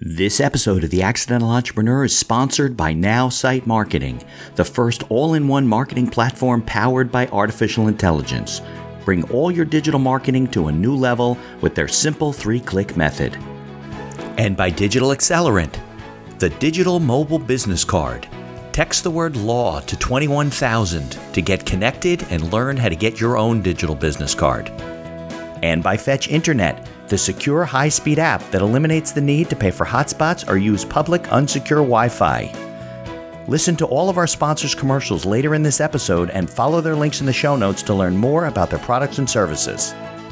This episode of The Accidental Entrepreneur is sponsored by Now Site Marketing, the first all-in-one marketing platform powered by artificial intelligence. Bring all your digital marketing to a new level with their simple 3-click method. And by Digital Accelerant, the digital mobile business card. Text the word law to 21,000 to get connected and learn how to get your own digital business card. And by Fetch Internet, the secure high-speed app that eliminates the need to pay for hotspots or use public unsecure Wi-Fi. Listen to all of our sponsors' commercials later in this episode and follow their links in the show notes to learn more about their products and services.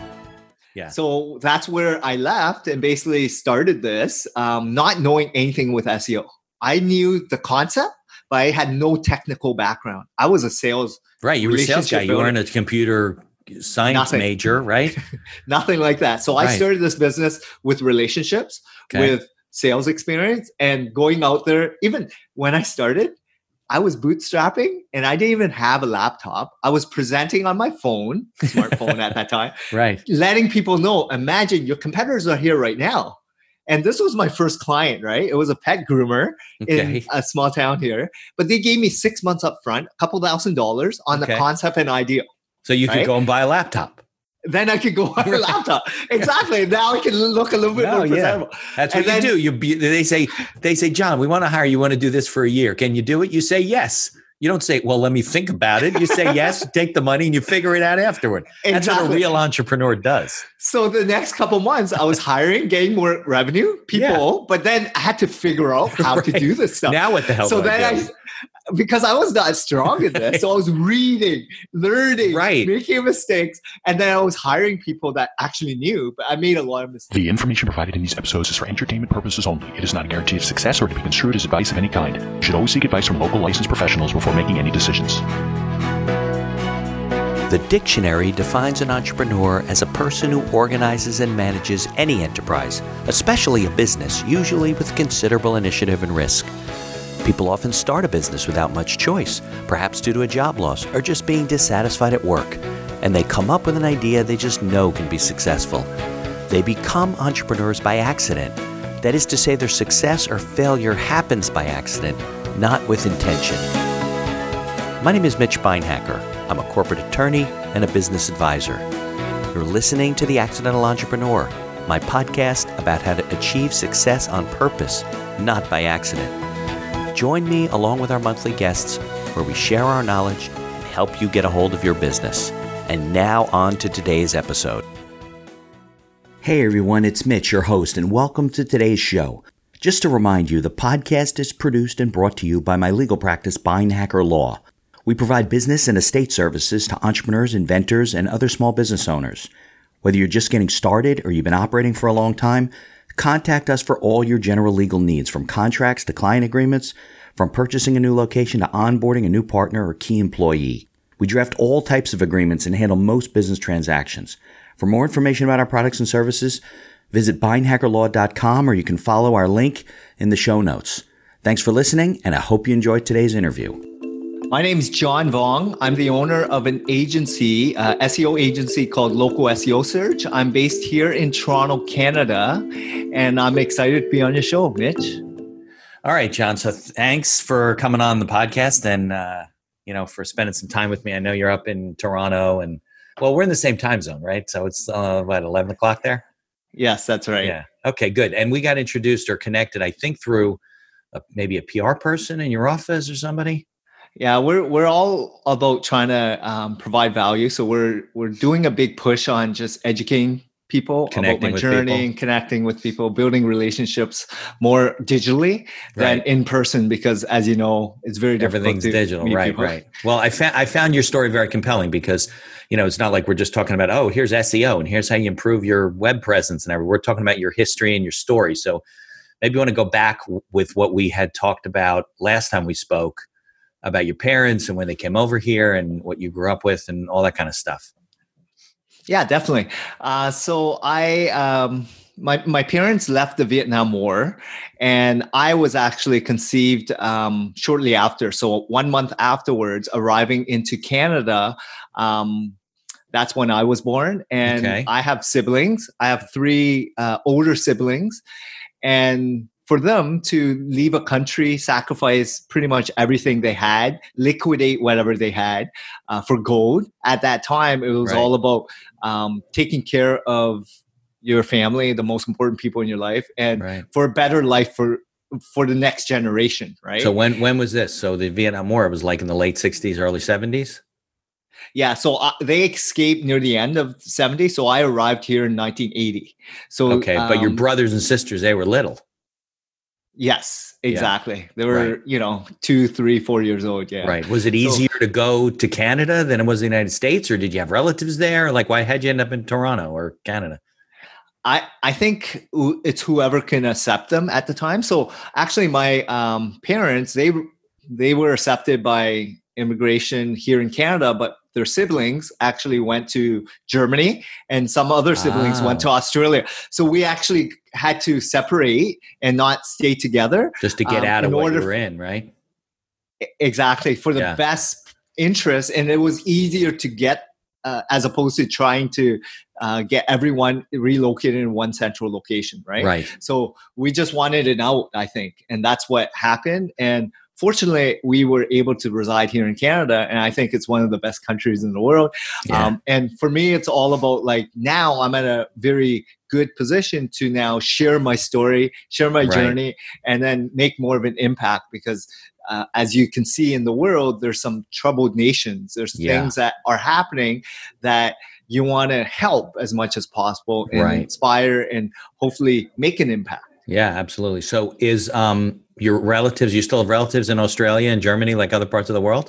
Yeah. So that's where I left and basically started this, not knowing anything with SEO. I knew the concept, but I had no technical background. I was a sales. Right. You were a sales guy. You weren't a computer science major, right? Nothing like that. So I started this business with relationships, with sales experience, and going out there. Even when I started, I was bootstrapping and I didn't even have a laptop. I was presenting on my phone, smartphone at that time, right? Letting people know, imagine your competitors are here right now. And this was my first client, right? It was a pet groomer in a small town here, but they gave me 6 months up front, $2,000 on the concept and idea. So you could go and buy a laptop. Then I could go buy a laptop. Exactly. Now I can look a little bit more presentable. That's what you do. They say, John, we want to hire you. Want to do this for a year. Can you do it? You say yes. You don't say, well, let me think about it. You say yes, take the money, and you figure it out afterward. That's what a real entrepreneur does. So the next couple months, I was hiring, getting more revenue, people, but then I had to figure out how to do this stuff. Now what the hell do I do? Because I was not strong in this. So I was reading, learning, making mistakes. And then I was hiring people that actually knew, but I made a lot of mistakes. The information provided in these episodes is for entertainment purposes only. It is not a guarantee of success or to be construed as advice of any kind. You should always seek advice from local licensed professionals before making any decisions. The dictionary defines an entrepreneur as a person who organizes and manages any enterprise, especially a business, usually with considerable initiative and risk. People often start a business without much choice, perhaps due to a job loss or just being dissatisfied at work. And they come up with an idea they just know can be successful. They become entrepreneurs by accident. That is to say, their success or failure happens by accident, not with intention. My name is Mitch Beinhacker. I'm a corporate attorney and a business advisor. You're listening to The Accidental Entrepreneur, my podcast about how to achieve success on purpose, not by accident. Join me along with our monthly guests where we share our knowledge and help you get a hold of your business. And now on to today's episode. Hey everyone, it's Mitch, your host, and welcome to today's show. Just to remind you, the podcast is produced and brought to you by my legal practice, Beinhacker Law. We provide business and estate services to entrepreneurs, inventors, and other small business owners. Whether you're just getting started or you've been operating for a long time, contact us for all your general legal needs, from contracts to client agreements, from purchasing a new location to onboarding a new partner or key employee. We draft all types of agreements and handle most business transactions. For more information about our products and services, visit beinhackerlaw.com or you can follow our link in the show notes. Thanks for listening, and I hope you enjoyed today's interview. My name is John Vong. I'm the owner of an agency, SEO agency called Local SEO Search. I'm based here in Toronto, Canada, and I'm excited to be on your show, Mitch. All right, John. So thanks for coming on the podcast and, for spending some time with me. I know you're up in Toronto and, well, we're in the same time zone, right? So it's, 11 o'clock there? Yes, that's right. Yeah. Okay, good. And we got introduced or connected, I think, through maybe a PR person in your office or somebody. Yeah, we're all about trying to provide value. So we're doing a big push on just educating people about my journey and connecting with people, building relationships more digitally than in person, because as you know, it's very difficult. Everything's digital, right. Well, I found your story very compelling because, it's not like we're just talking about, oh, here's SEO and here's how you improve your web presence and everything. We're talking about your history and your story. So maybe you want to go back with what we had talked about last time we spoke, about your parents and when they came over here and what you grew up with and all that kind of stuff. Yeah, definitely. So my parents left the Vietnam War, and I was actually conceived shortly after. So 1 month afterwards, arriving into Canada, that's when I was born. And I have siblings. I have 3 older siblings. And for them to leave a country, sacrifice pretty much everything they had, liquidate whatever they had for gold. At that time, it was all about taking care of your family, the most important people in your life, and for a better life for the next generation, right? So when was this? So the Vietnam War, it was like in the late 60s, early 70s? Yeah, so they escaped near the end of 70. So I arrived here in 1980. So okay, but your brothers and sisters, they were little. Yes, exactly. Yeah. They were, 2, 3, 4 years old. Yeah. Right. Was it easier to go to Canada than it was the United States, or did you have relatives there? Like, how'd you end up in Toronto or Canada? I think it's whoever can accept them at the time. So actually, my parents, they were accepted by immigration here in Canada, but their siblings actually went to Germany and some other siblings went to Australia. So we actually had to separate and not stay together. Just to get out of what you were in, right? Exactly. For the best interest. And it was easier to get as opposed to trying to get everyone relocated in one central location, right? Right. So we just wanted it out, I think. And that's what happened. And fortunately, we were able to reside here in Canada, and I think it's one of the best countries in the world. Yeah. And for me, it's all about now I'm at a very good position to now share my story, share my journey, and then make more of an impact because as you can see in the world, there's some troubled nations. There's things that are happening that you want to help as much as possible and inspire and hopefully make an impact. Yeah, absolutely. So is your relatives, you still have relatives in Australia and Germany, like other parts of the world?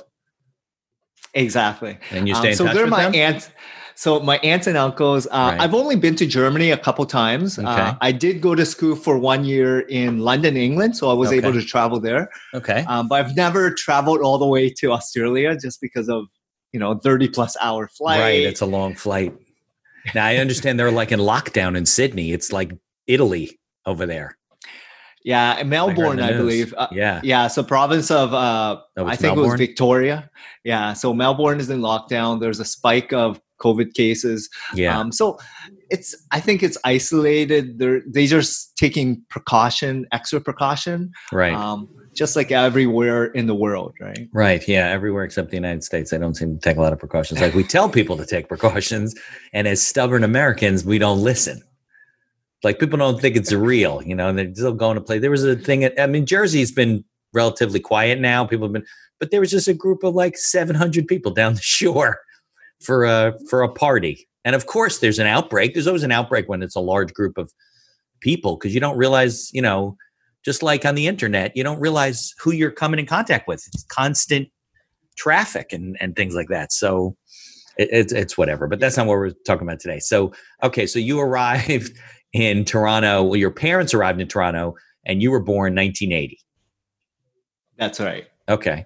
Exactly. And you stay in touch with them? So they're my aunts. So my aunts and uncles, I've only been to Germany a couple times. Okay. I did go to school for 1 year in London, England. So I was able to travel there. Okay. But I've never traveled all the way to Australia just because of, 30 plus hour flight. Right. It's a long flight. Now I understand they're like in lockdown in Sydney. It's like Italy over there. Yeah, Melbourne, I believe. Yeah. So province of, I think Melbourne? It was Victoria. Yeah. So Melbourne is in lockdown. There's a spike of COVID cases. Yeah. So I think it's isolated. They're just taking extra precaution. Right. Just like everywhere in the world, right? Right. Yeah. Everywhere except the United States. They don't seem to take a lot of precautions. Like we tell people to take precautions, and as stubborn Americans, we don't listen. Like people don't think it's real, and they're still going to play. There was a thing Jersey's been relatively quiet now. People have been, but there was just a group of like 700 people down the shore for a party. And of course there's an outbreak. There's always an outbreak when it's a large group of people, because you don't realize, just like on the internet, you don't realize who you're coming in contact with. It's constant traffic and things like that. So it's whatever, but that's not what we're talking about today. So, okay. So you arrived in Toronto. Well, your parents arrived in Toronto and you were born 1980. That's right. Okay.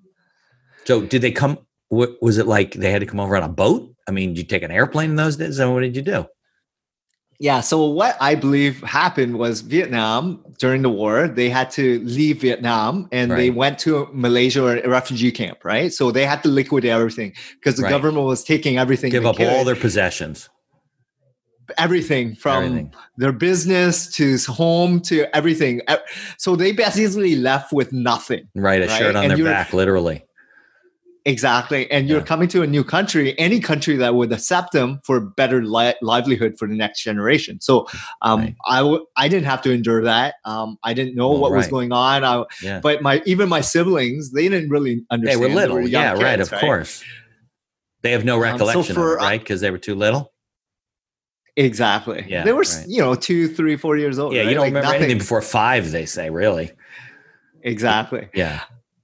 So did they come, was it like they had to come over on a boat? I mean, did you take an airplane in those days? And what did you do? Yeah. So what I believe happened was Vietnam during the war, they had to leave Vietnam and they went to Malaysia or a refugee camp, right? So they had to liquidate everything because the government was taking everything. Give up all their possessions. Everything from their business to home to everything. So they basically left with nothing. Right. A shirt on their back, literally. Exactly. And you're coming to a new country, any country that would accept them for better livelihood for the next generation. So I didn't have to endure that. I didn't know what was going on. But even my siblings, they didn't really understand. They were little. Kids, of course. They have no recollection of it, right? Because they were too little. Exactly. Yeah, they were, 2, 3, 4 years old. Yeah, right? You don't remember anything before 5, they say, really. Exactly. Yeah.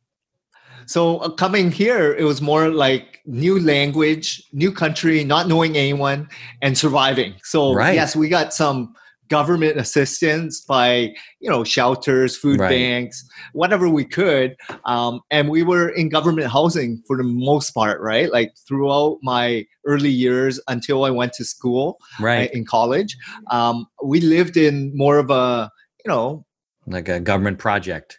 So coming here, it was more like new language, new country, not knowing anyone, and surviving. So yes, we got some government assistance by, shelters, food banks, whatever we could. And we were in government housing for the most part, right? Like throughout my early years until I went to school in college. We lived in more of a, like a government projects,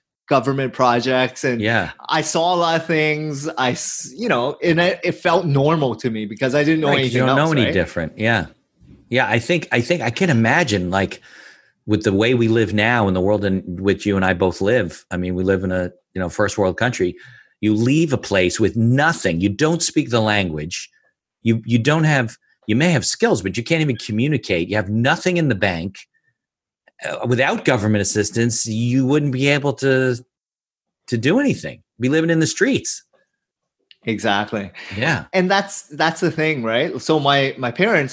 and I saw a lot of things. And it felt normal to me because I didn't know anything else. You don't know any different. Yeah. I think I can imagine, like, with the way we live now in the world in which you and I both live, I mean, we live in a, first world country. You leave a place with nothing. You don't speak the language. You don't have, you may have skills, but you can't even communicate. You have nothing in the bank. Without government assistance, you wouldn't be able to do anything. Be living in the streets. Exactly. Yeah. And that's the thing, right? So my parents,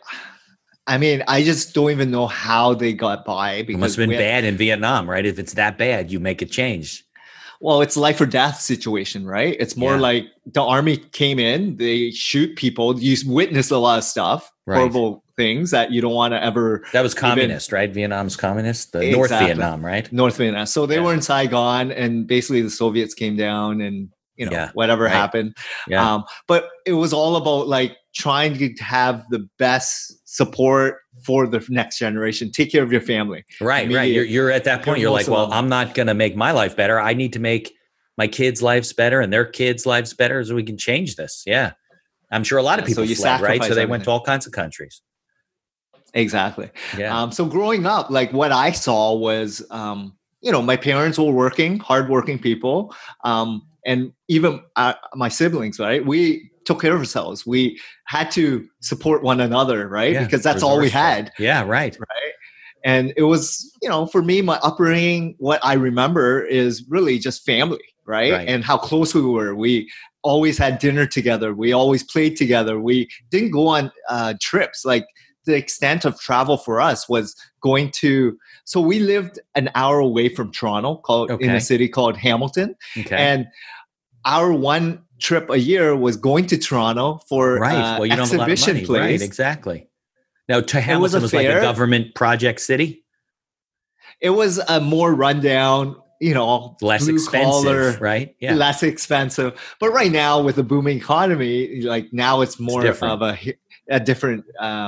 I mean, I just don't even know how they got by. Because it must have been bad in Vietnam, right? If it's that bad, you make a change. Well, it's life or death situation, right? It's more like the army came in, they shoot people. You witness a lot of stuff, horrible things that you don't want to ever. That was communist, right? Vietnam's communist, the North Vietnam, right? North Vietnam. So they were in Saigon, and basically the Soviets came down, and whatever happened. Yeah. But it was all about like trying to have the best support for the next generation. Take care of your family. Right. You're at that point. You're like, well, I'm not going to make my life better. I need to make my kids' lives better and their kids' lives better so we can change this. Yeah. I'm sure a lot of people fled, right? So they went to all kinds of countries. Exactly. Yeah. So growing up, like what I saw was, my parents were hardworking people. And even my siblings, right? We took care of ourselves. We had to support one another, right? Because that's all we had. Yeah, right. And it was, for me, my upbringing, what I remember is really just family, right? And how close we were. We always had dinner together. We always played together. We didn't go on trips. Like the extent of travel for us was going to, so we lived an hour away from Toronto, in a city called Hamilton. And our one trip a year was going to Toronto for well, you don't have a lot of money. Place. Right, exactly. Now, Hamilton was like a government project city? It was a more rundown, less expensive, right? Yeah. Less expensive. But right now with the booming economy, like now it's more of a different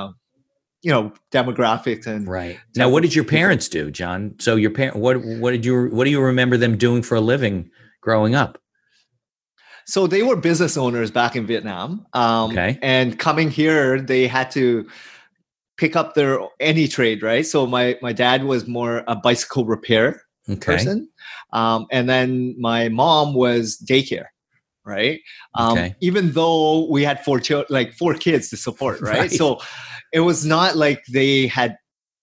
demographics and Now, what did your parents do, John? So your parents, what do you remember them doing for a living growing up? So they were business owners back in Vietnam. And coming here, they had to pick up any trade, right? So my dad was more a bicycle repair person. And then my mom was daycare, right? Even though we had four kids to support, right? So it was not like they had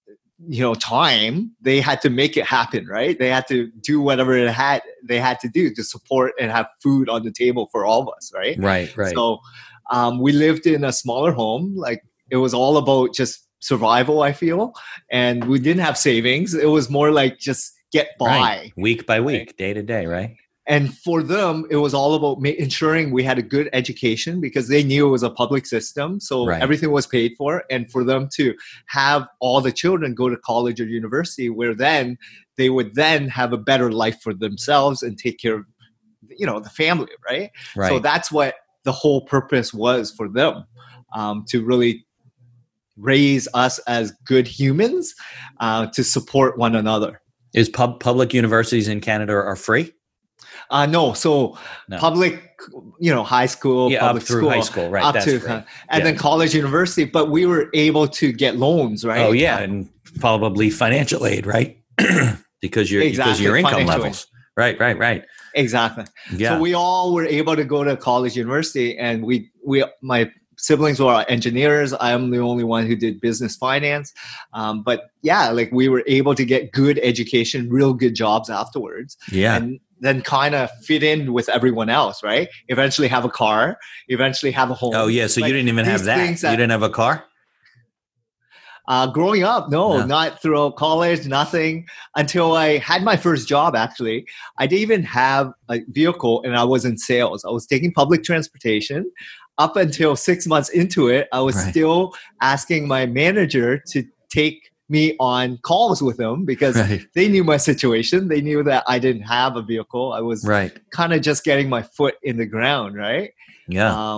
time. They had to make it happen, right? They had to do whatever they had to do to support and have food on the table for all of us, right? Right. So we lived in a smaller home. Like it was all about just survival, I feel. And we didn't have savings. It was more like just get by. Week by week, day to day, right? And for them, it was all about ensuring we had a good education because they knew it was a public system. So everything was paid for. And for them to have all the children go to college or university where then they would then have a better life for themselves and take care of, the family, right? So that's what the whole purpose was for them, to really raise us as good humans, to support one another. Is public universities in Canada are free? No. So public, high school, public up through school, high school, right? Up to, and then college, university. But we were able to get loans, right? Oh yeah, and probably financial aid, right? because your income levels, right. Exactly. Yeah. So we all were able to go to college, university, and my siblings were engineers. I'm the only one who did business finance. But we were able to get good education, real good jobs afterwards. Yeah. And then kind of fit in with everyone else, right? Eventually have a car, eventually have a home. Oh yeah. So you didn't even have that. You didn't have a car? Growing up, no, not throughout college, nothing until I had my first job. Actually, I didn't even have a vehicle and I was in sales. I was taking public transportation. Up until 6 months into it, I was still asking my manager to take me on calls with them because they knew my situation. They knew that I didn't have a vehicle. I was kind of just getting my foot in the ground, right? Yeah.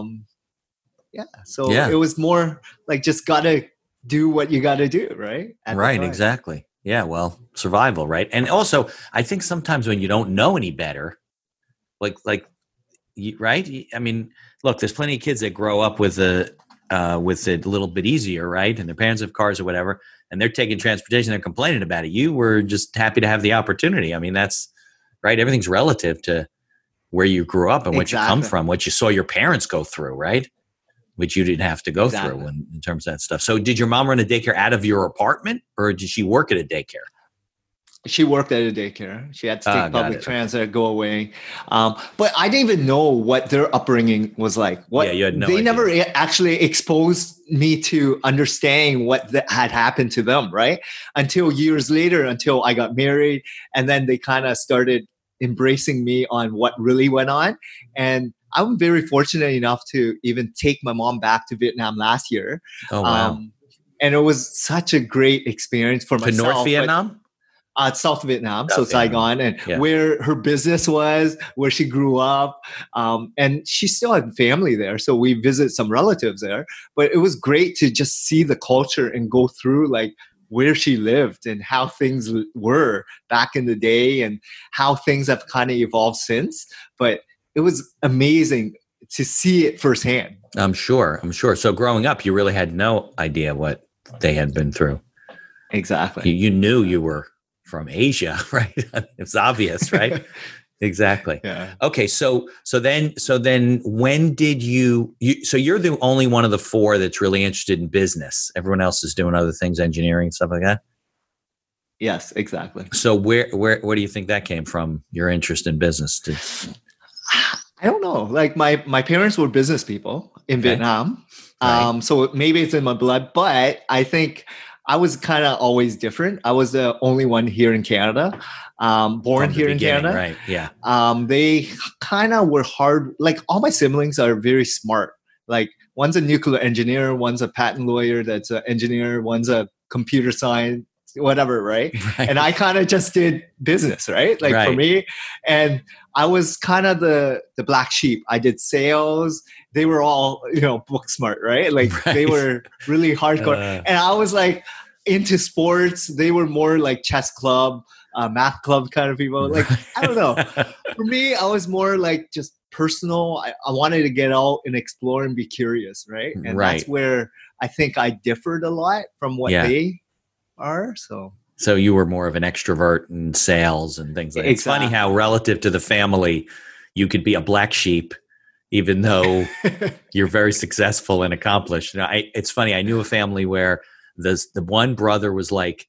So it was more like just gotta do what you gotta do, right? Exactly. Yeah. Well, survival, right? And also, I think sometimes when you don't know any better, right? I mean, look, there's plenty of kids that grow up with with it a little bit easier, right? And their parents have cars or whatever, and they're taking transportation, they're complaining about it. You were just happy to have the opportunity. I mean, that's right. Everything's relative to where you grew up and what you come from, what you saw your parents go through, right? Which you didn't have to go through in terms of that stuff. So did your mom run a daycare out of your apartment, or did she work at a daycare? She worked at a daycare. She had to take public transit, go away. But I didn't even know what their upbringing was like. You had no idea. They never actually exposed me to understanding what had happened to them, right? Until years later, until I got married. And then they kind of started embracing me on what really went on. And I'm very fortunate enough to even take my mom back to Vietnam last year. Oh, wow. And it was such a great experience for myself. To North Vietnam? South Vietnam, so Saigon, and where her business was, where she grew up. And she still had family there. So we visit some relatives there. But it was great to just see the culture and go through like where she lived and how things were back in the day and how things have kind of evolved since. But it was amazing to see it firsthand. I'm sure. So growing up, you really had no idea what they had been through. Exactly. You knew you were from Asia, right? It's obvious, right? Exactly. Yeah. Okay. So then when did you, so you're the only one of the four that's really interested in business. Everyone else is doing other things, engineering, stuff like that. Yes, exactly. So where do you think that came from? Your interest in business? I don't know. Like my parents were business people in Vietnam. Right. So maybe it's in my blood, but I think I was kind of always different. I was the only one here in Canada, born here in Canada. Right. Yeah. They kind of were hard. Like all my siblings are very smart. Like one's a nuclear engineer, one's a patent lawyer that's an engineer, one's a computer science, whatever, right? And I kind of just did business, right? Like for me. And I was kind of the black sheep. I did sales. They were all, book smart, right? Like they were really hardcore. And I was like into sports. They were more like chess club, math club kind of people. Like, I don't know. For me, I was more like just personal. I wanted to get out and explore and be curious, right? And that's where I think I differed a lot from what they are. So you were more of an extrovert in sales and things like that. It's funny how relative to the family, you could be a black sheep, even though you're very successful and accomplished. It's funny. I knew a family where the one brother was like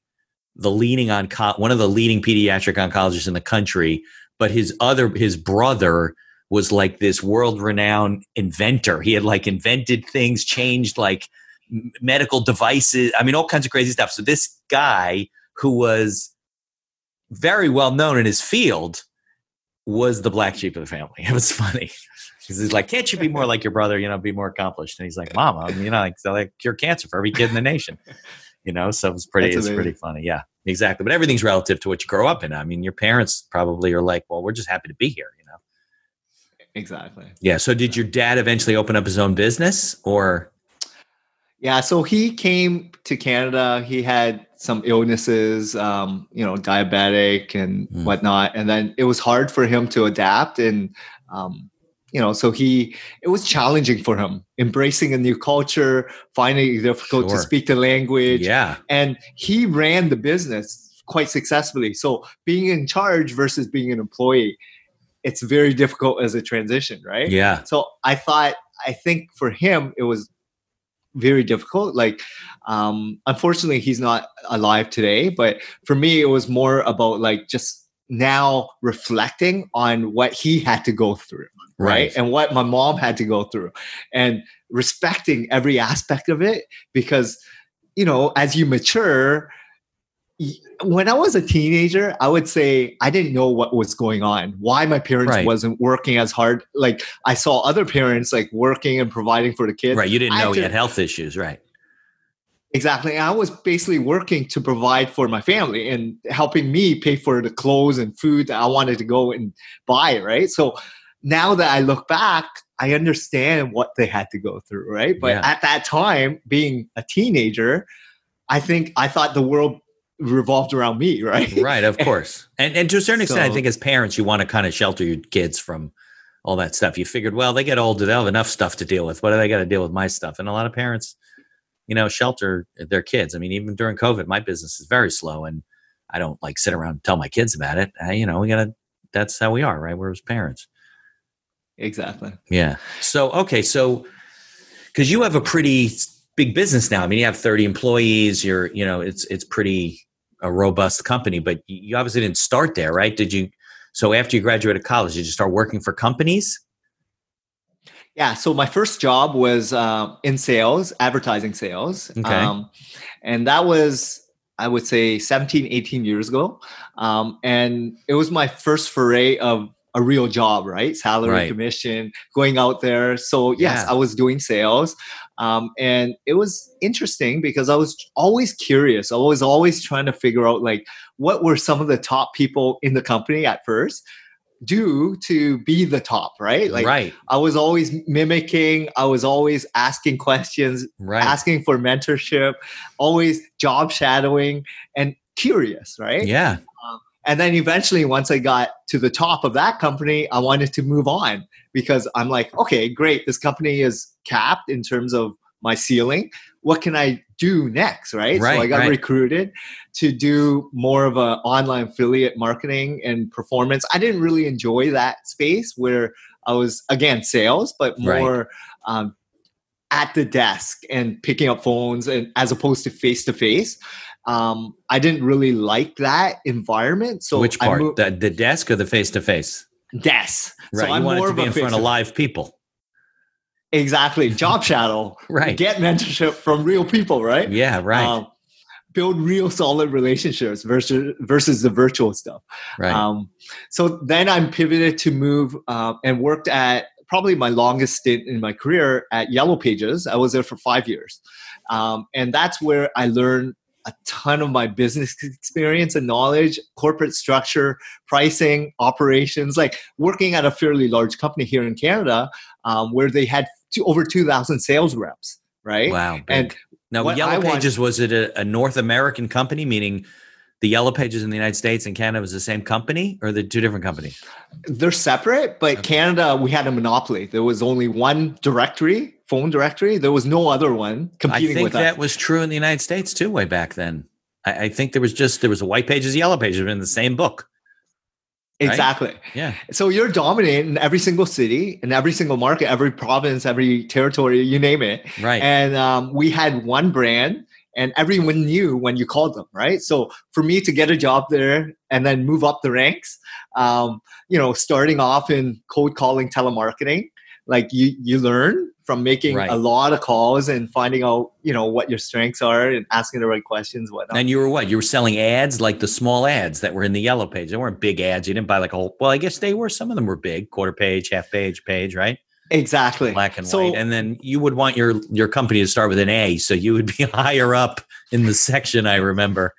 one of the leading pediatric oncologists in the country, but his brother was like this world-renowned inventor. He had like invented things, changed like medical devices. I mean, all kinds of crazy stuff. So this guy who was very well known in his field was the black sheep of the family. It was funny because he's like, can't you be more like your brother, be more accomplished? And he's like, Mama, like cure cancer for every kid in the nation, so it's pretty funny. Yeah, exactly. But everything's relative to what you grow up in. I mean, your parents probably are like, well, we're just happy to be here, Exactly. Yeah. So did your dad eventually open up his own business or? Yeah, so he came to Canada. He had some illnesses, diabetic and whatnot. And then it was hard for him to adapt. And, so it was challenging for him, embracing a new culture, finding it difficult to speak the language. Yeah. And he ran the business quite successfully. So being in charge versus being an employee, it's very difficult as a transition, right? Yeah. So I think for him, it was very difficult. Like, unfortunately, he's not alive today. But for me, it was more about like just now reflecting on what he had to go through, right? And what my mom had to go through, and respecting every aspect of it. Because, as you mature, when I was a teenager, I would say I didn't know what was going on, why my parents wasn't working as hard. Like I saw other parents like working and providing for the kids. Right. You didn't know he had health issues. Right. Exactly. And I was basically working to provide for my family and helping me pay for the clothes and food that I wanted to go and buy. Right. So now that I look back, I understand what they had to go through. Right. But at that time, being a teenager, I thought the world revolved around me, right? Right, of course. And to a certain extent, I think as parents, you want to kind of shelter your kids from all that stuff. You figured, well, they get older, they'll have enough stuff to deal with. What do they got to deal with my stuff? And a lot of parents, shelter their kids. I mean, even during COVID, my business is very slow, and I don't like sit around and tell my kids about it. That's how we are, right? We're as parents. Exactly. Yeah. So, okay. So, because you have a pretty big business now. I mean, you have 30 employees, it's pretty a robust company, but you obviously didn't start there, right? So after you graduated college, did you start working for companies? Yeah. So my first job was in sales, advertising sales. Okay. And that was, I would say 17, 18 years ago. And it was my first foray of a real job, right? Salary, Right. commission, going out there. So yes, Yeah. I was doing sales. And it was interesting because I was always curious. I was always trying to figure out like what were some of the top people in the company at first do to be the top, right? Like Right. I was always mimicking, I was always asking questions, Right. asking for mentorship, always job shadowing and curious, right? Yeah. And then eventually, once I got to the top of that company, I wanted to move on because I'm like, okay, great. This company is capped in terms of my ceiling. What can I do next? Right. So I got recruited to do more of an online affiliate marketing and performance. I didn't really enjoy that space where I was, again, sales, but more at the desk and picking up phones and as opposed to face-to-face. I didn't really like that environment. So which part? The desk or the face-to-face? Desk. Right. So I'm wanted more to be in front of live people. Exactly. Job shadow. Right. Get mentorship from real people, right? Yeah, right. Build real solid relationships versus the virtual stuff. Right. So then I'm pivoted to move and worked at probably my longest stint in my career at Yellow Pages. I was there for 5 years. And that's where I learned a ton of my business experience and knowledge, corporate structure, pricing, operations, like working at a fairly large company here in Canada where they had over 2,000 sales reps, right? Wow. Big. And now, Yellow Pages, was it a North American company, meaning the Yellow Pages in the United States and Canada was the same company, or the two different companies? They're separate, but Canada, we had a monopoly. There was only one directory, phone directory. There was no other one competing with us. I think that was true in the United States too, way back then. I think there was a White Pages, Yellow Pages in the same book. Right? Exactly. Yeah. So you're dominant in every single city, in every single market, every province, every territory, you name it. Right. And we had one brand. And everyone knew when you called them, right? So for me to get a job there and then move up the ranks, starting off in cold calling, telemarketing, like you learn from making a lot of calls and finding out, what your strengths are and asking the right questions, whatnot. And you were what? You were selling ads, like the small ads that were in the Yellow Page. They weren't big ads. You didn't buy like a whole, well, I guess they were. Some of them were big, quarter page, half page, page, right? Exactly. Black and white. And then you would want your company to start with an A. So you would be higher up in the section, I remember,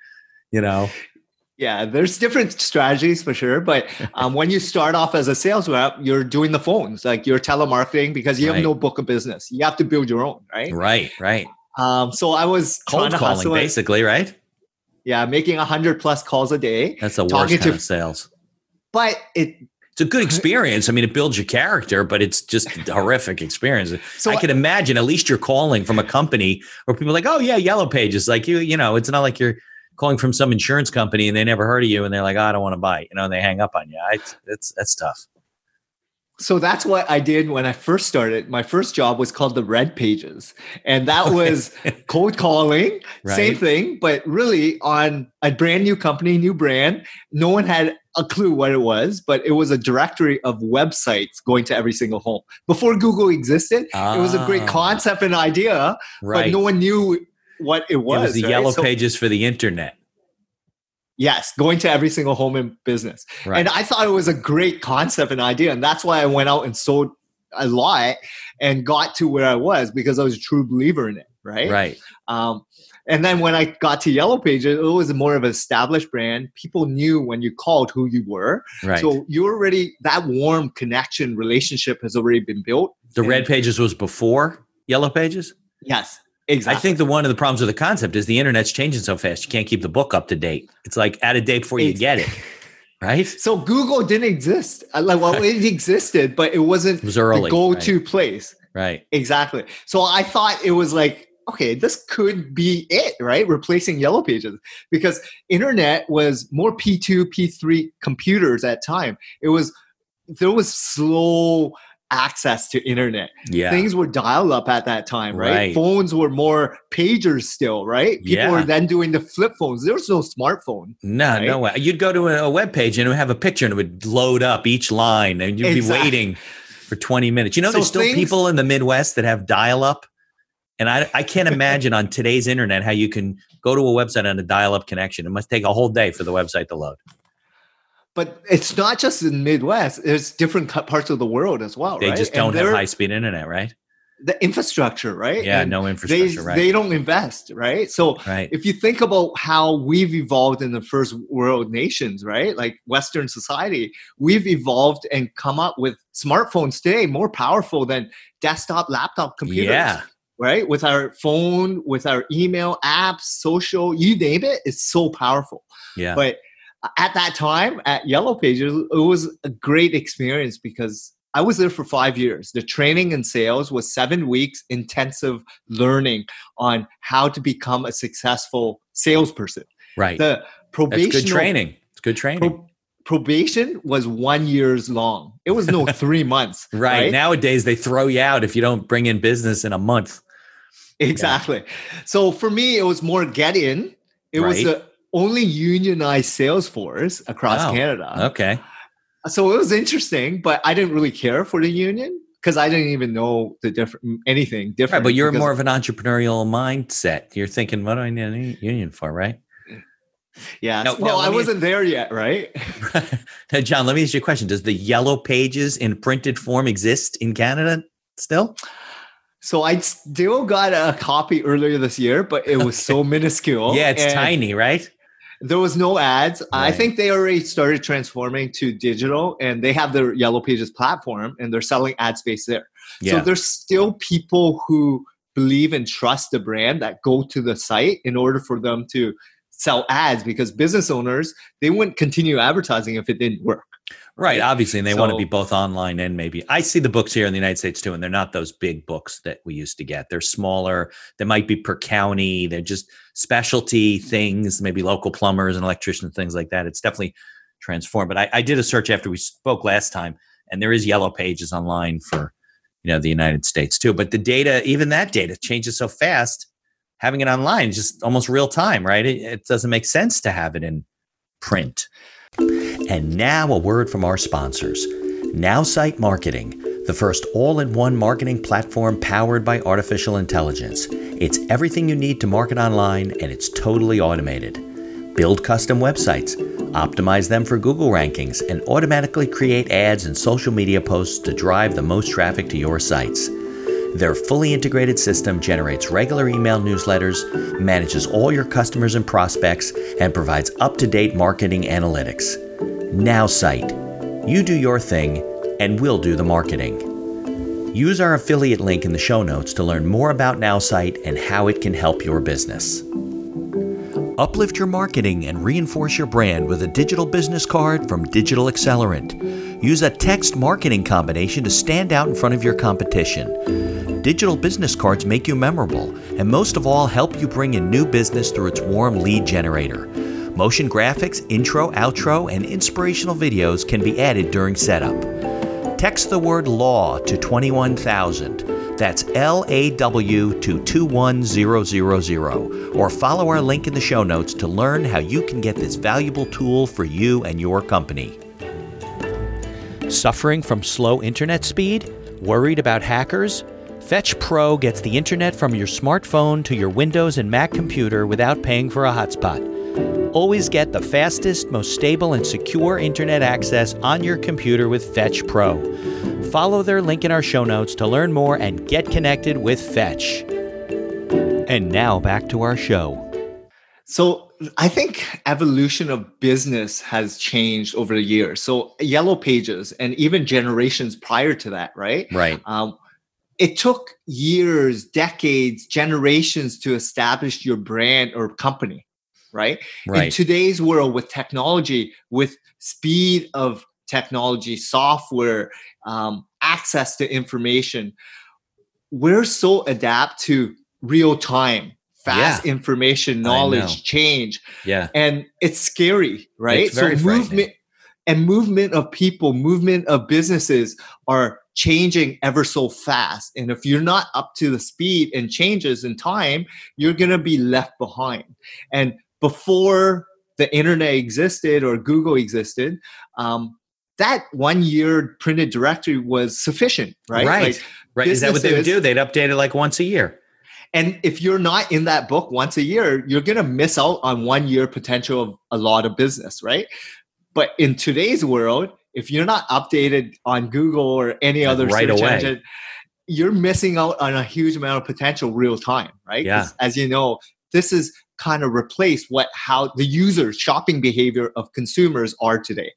Yeah, there's different strategies for sure. But when you start off as a sales rep, you're doing the phones, like you're telemarketing because you have no book of business. You have to build your own, right? Right. So I was cold calling, basically, right? Yeah, making 100+ calls a day. That's the worst kind of sales. But it's a good experience. I mean, it builds your character, but it's just a horrific experience. So I can imagine at least you're calling from a company where people are like, oh yeah, Yellow Pages. Like it's not like you're calling from some insurance company and they never heard of you and they're like, oh, I don't want to buy it. And they hang up on you. That's tough. So that's what I did when I first started. My first job was called the Red Pages. And that was cold calling, same thing, but really on a brand new company, new brand. No one had a clue what it was, but it was a directory of websites going to every single home. Before Google existed, it was a great concept and idea, but no one knew what it was. It was the Yellow Pages for the internet. Yes, going to every single home in business. Right. And I thought it was a great concept and idea. And that's why I went out and sold a lot and got to where I was because I was a true believer in it. Right. And then when I got to Yellow Pages, it was more of an established brand. People knew when you called who you were. Right. So that warm connection relationship has already been built. The Red Pages was before Yellow Pages? Yes. Exactly. I think one of the problems with the concept is the internet's changing so fast. You can't keep the book up to date. It's like out of date before you get it. right? So Google didn't exist. Well, it existed, but it wasn't It was early, the go-to place. Right. Exactly. So I thought it was like, okay, this could be it, right? Replacing Yellow Pages, because internet was more P2, P3 computers at time. There was slow access to internet. Yeah. Things were dial up at that time, right? Right. Phones were more pagers still, right? People were then doing the flip phones. There was no smartphone. No, right? no way. You'd go to a web page and it would have a picture and it would load up each line and you'd be waiting for 20 minutes. You know, there's still people in the Midwest that have dial up. And I can't imagine on today's internet how you can go to a website on a dial-up connection. It must take a whole day for the website to load. But it's not just in the Midwest. There's different parts of the world as well, They right? just don't have high-speed internet, right? The infrastructure, right? Yeah, no infrastructure, right? They don't invest, right? So if you think about how we've evolved in the first world nations, right? Like Western society, we've evolved and come up with smartphones today more powerful than desktop, laptop computers. Yeah. Right? With our phone, with our email, apps, social, you name it, it's so powerful. Yeah. But at that time, at Yellow Pages, it was a great experience because I was there for 5 years. The training in sales was 7 weeks intensive learning on how to become a successful salesperson. Right. The probation. That's good training. It's good training. Probation was 1 year long. It was no 3 months. Right. Nowadays, they throw you out if you don't bring in business in a month. Exactly. Yeah. So for me, it was more get in. It was the only unionized sales force across Canada. Okay. So it was interesting, but I didn't really care for the union because I didn't even know anything different. Right, but you're more of an entrepreneurial mindset. You're thinking, what do I need a union for, right? Yeah. I wasn't there yet, right? Now, John, let me ask you a question. Does the Yellow Pages in printed form exist in Canada still? So I still got a copy earlier this year, but it was so minuscule. Yeah, it's tiny, right? There was no ads. Right. I think they already started transforming to digital, and they have their Yellow Pages platform, and they're selling ad space there. Yeah. So there's still people who believe and trust the brand that go to the site in order for them to sell ads, because business owners, they wouldn't continue advertising if it didn't work. Right. Obviously, and they want to be both online and maybe. I see the books here in the United States too, and they're not those big books that we used to get. They're smaller. They might be per county. They're just specialty things, maybe local plumbers and electricians, things like that. It's definitely transformed. But I did a search after we spoke last time, and there is Yellow Pages online for the United States too. But the data, even that data, changes so fast. Having it online is just almost real time, right? It doesn't make sense to have it in print. And now a word from our sponsors. NowSite Marketing, the first all-in-one marketing platform powered by artificial intelligence. It's everything you need to market online, and it's totally automated. Build custom websites, optimize them for Google rankings, and automatically create ads and social media posts to drive the most traffic to your sites. Their fully integrated system generates regular email newsletters, manages all your customers and prospects, and provides up-to-date marketing analytics. NowSite. You do your thing, and we'll do the marketing. Use our affiliate link in the show notes to learn more about NowSite and how it can help your business. Uplift your marketing and reinforce your brand with a digital business card from Digital Accelerant. Use a text marketing combination to stand out in front of your competition. Digital business cards make you memorable, and most of all, help you bring in new business through its warm lead generator. Motion graphics, intro, outro, and inspirational videos can be added during setup. Text the word LAW to 21,000. That's LAW to 21000, or follow our link in the show notes to learn how you can get this valuable tool for you and your company. Suffering from slow internet speed? Worried about hackers? Fetch Pro gets the internet from your smartphone to your Windows and Mac computer without paying for a hotspot. Always get the fastest, most stable, and secure internet access on your computer with Fetch Pro. Follow their link in our show notes to learn more and get connected with Fetch. And now back to our show. So I think evolution of business has changed over the years. So Yellow Pages and even generations prior to that, right? Right. It took years, decades, generations to establish your brand or company. right? Right. In today's world with technology, with speed of technology, software, access to information, we're so adapt to real time, fast information, I know. knowledge, change. Yeah. And it's scary, right? It's very frightening. Movement of people, movement of businesses are changing ever so fast. And if you're not up to the speed and changes in time, you're going to be left behind. And before the internet existed or Google existed, that 1 year printed directory was sufficient, right? Right. Right. Is that what they would do? They'd update it like once a year. And if you're not in that book once a year, you're going to miss out on 1 year potential of a lot of business, right? But in today's world, if you're not updated on Google or any other right search away. engine, you're missing out on a huge amount of potential real time, right? Yeah. As you know, this is kind of replaced how the user shopping behavior of consumers are today.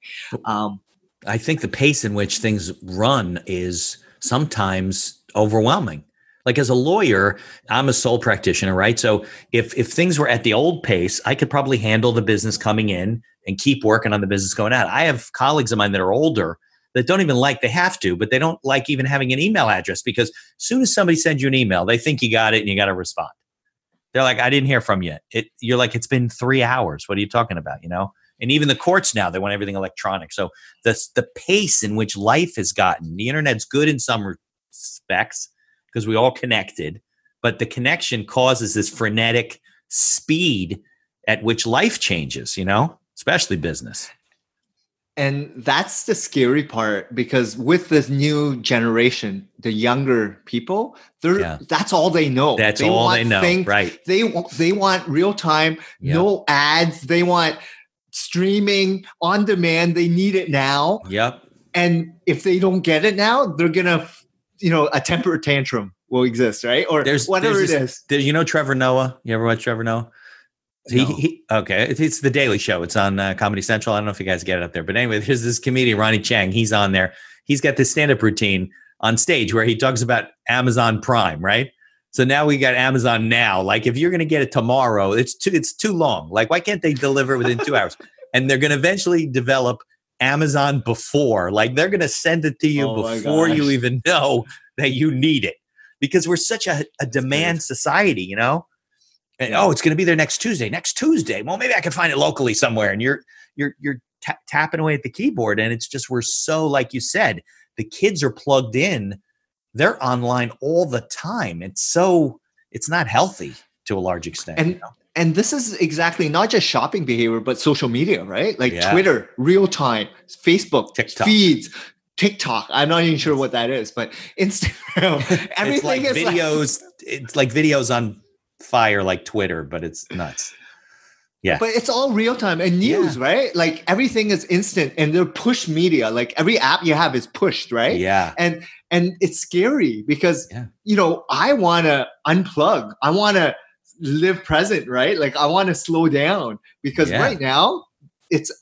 I think the pace in which things run is sometimes overwhelming. Like as a lawyer, I'm a sole practitioner, right? So if things were at the old pace, I could probably handle the business coming in and keep working on the business going out. I have colleagues of mine that are older that don't even they have to, but they don't like even having an email address, because as soon as somebody sends you an email, they think you got it and you got to respond. They're like, I didn't hear from you. You're like, it's been 3 hours. What are you talking about? And even the courts now, they want everything electronic. So the pace in which life has gotten, the internet's good in some respects because we all connected, but the connection causes this frenetic speed at which life changes, especially business. And that's the scary part, because with this new generation, the younger people, that's all they know. That's all they know, right? They want real time, no ads. They want streaming on demand. They need it now. Yep. And if they don't get it now, they're gonna, a temper tantrum will exist, right? Or whatever it is. Trevor Noah. You ever watch Trevor Noah? No. Okay. It's the Daily Show. It's on Comedy Central. I don't know if you guys get it up there, but anyway, there's this comedian, Ronnie Chang. He's on there. He's got this stand-up routine on stage where he talks about Amazon Prime, right? So now we got Amazon Now. Like if you're going to get it tomorrow, it's too long. Like why can't they deliver within 2 hours? And they're going to eventually develop Amazon Before. Like they're going to send it to you before you even know that you need it, because we're such a demand society, And, it's going to be there next Tuesday. Well, maybe I can find it locally somewhere. And you're tapping away at the keyboard, and it's just, we're so, like you said, the kids are plugged in. They're online all the time. It's not healthy to a large extent. And this is exactly not just shopping behavior, but social media, right? Like Twitter, real time, Facebook, TikTok. Feeds, TikTok. I'm not even sure what that is, but Instagram. Everything it's like videos. It's like videos on fire, like Twitter, but it's nuts. Yeah. But it's all real time and news, right? Like everything is instant, and they're push media. Like every app you have is pushed, right? Yeah. And it's scary because, I want to unplug. I want to live present, right? Like I want to slow down, because right now it's